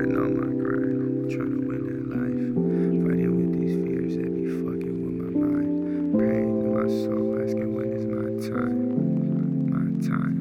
Fighting on my grind, trying to win that life. Fighting with these fears that be fucking with my mind. Praying to my soul, asking when is my time. My time,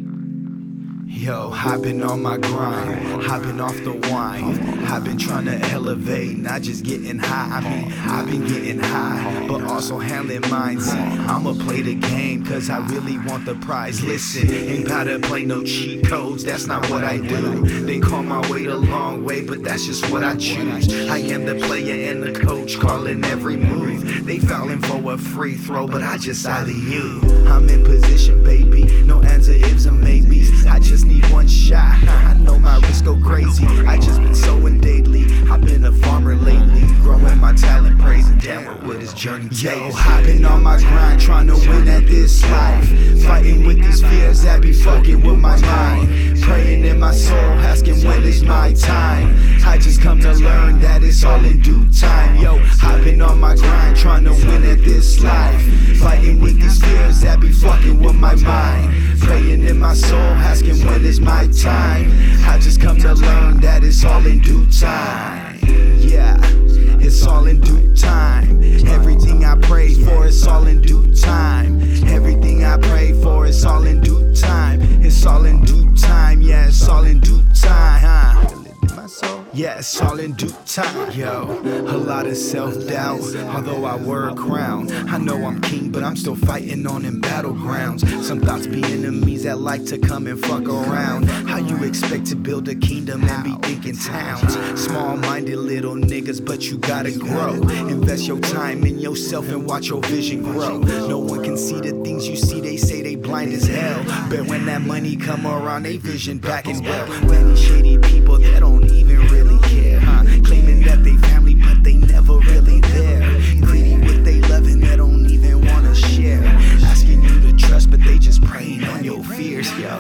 Yo, I've been on my grind, I've been off the wine, I've been trying to elevate, not just getting high. I've been getting high, but also handling mine. See, I'ma play the game, cause I really want the prize. Listen, ain't gotta play no cheat codes, that's not what I do. They call my way the long way, but that's just what I choose. I am the player and the coach, calling every move. They fouling for a free throw, but I just alley-oop. I'm in position, baby, no answer ifs or maybes. I just need one shot, I know my wrist go crazy. I just been sowing daily, I've been a farmer lately, growing my talent, praising down what his journey takes. Yo, I've been on my grind, trying to win at this life. Fighting with these fears that be fucking with my mind. Praying in my soul, asking when is my time. I just come to learn that it's all in due time. Yo, I've been on my grind, trying to win at this life. Fighting with these fears that be fucking with my mind. Praying in my soul, asking when is my time. I just come to learn that it's all in due time. Yeah, it's all in due time. Everything I pray for, it's all in due time. Everything I pray for, it's all in due time. It's all in due time, yeah, it's all in due time, huh? Yeah, it's all in due time, yo. A lot of self-doubt, although I wear a crown. I know I'm king, but I'm still fighting on them battlegrounds. Some thoughts be enemies that like to come and fuck around. How you expect to build a kingdom and be thinking towns? Small-minded little niggas, but you gotta grow. Invest your time in yourself and watch your vision grow. No one can see the things you see, they say they blind as hell. But when that money come around, they vision back as well. Many shady people that don't even really care, huh? Claiming that they family, but they never really there. Greedy with they loving, they don't even wanna share. Asking you to trust, but they just preying on your fears, yo.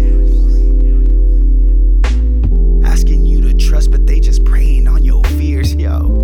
Asking you to trust, but they just preying on your fears, yo.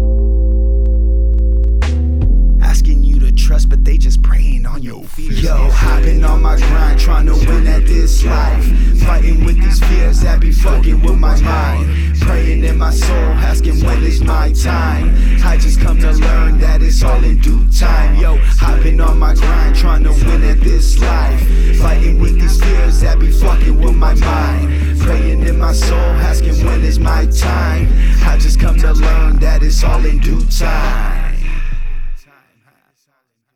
Asking you to trust, but they just preying on your fears. Yo, I've been on my grind, trying to win at this life. Fighting with these fears that be fucking with my mind. Praying in my soul, asking when is my time. I just come to learn that it's all in due time. Yo, I've been on my grind, trying to win at this life. Fighting with these fears that be fucking with my mind. Praying in my soul, asking when is my time. I just come to learn that it's all in due time.